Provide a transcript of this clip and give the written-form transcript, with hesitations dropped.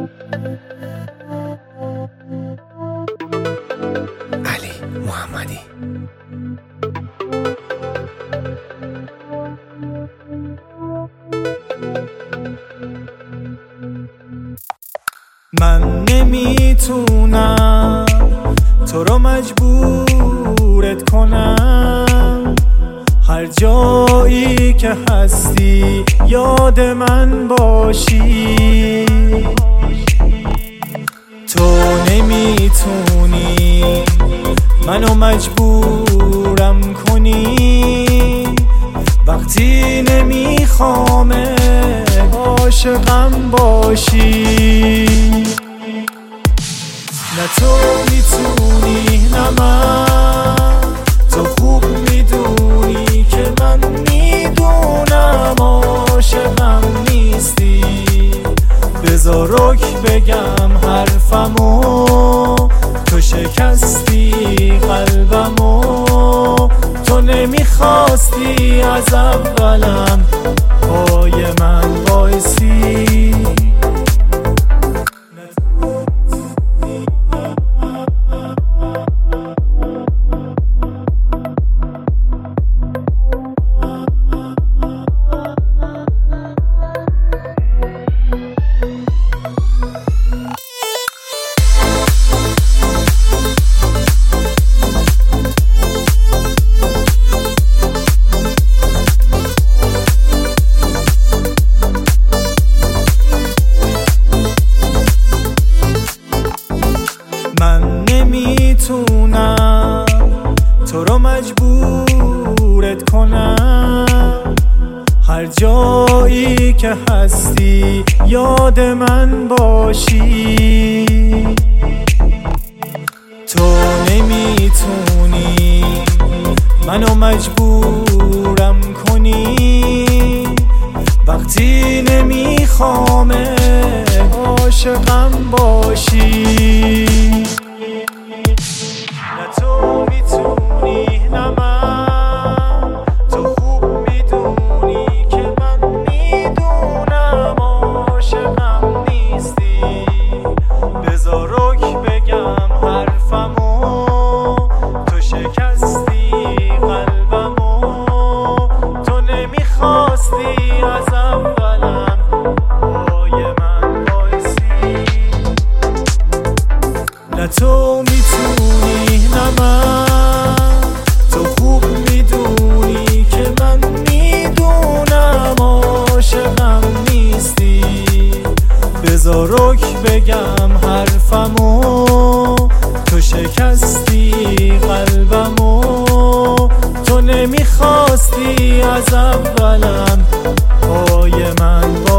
علی محمدی. من نمیتونم تو رو مجبورت کنم، هر جایی که هستی یاد من باشی. تو نمیتونی منو مجبورم کنی، وقتی نمیخوامه عاشقم باشی. نه تو میتونی نه من، تو خوب میدونی که من میدونم عاشقم نیستی. بذار رک بگم حرفمو، تو شکستی قلبمو، تو نمیخواستی از اولم پای من وایسی. من نمیتونم تو رو مجبورت کنم، هر جایی که هستی یاد من باشی. تو نمیتونی منو مجبورم کنی، وقتی نمیخوامه عاشقم باشی. نه تو میتونی نه من، تو خوب میدونی که من میدونم عاشقم نیستی. بذار رک بگم حرفمو، تو شکستی قلبمو، تو نمیخواستی از اولم پای من وایسی. نه تو میتونی نه من، تو خوب میدونی که من میدونم عاشقم نیستی. بذار رک بگم حرفمو، تو شکستی قلبمو، تو نمیخواستی از اولم پای من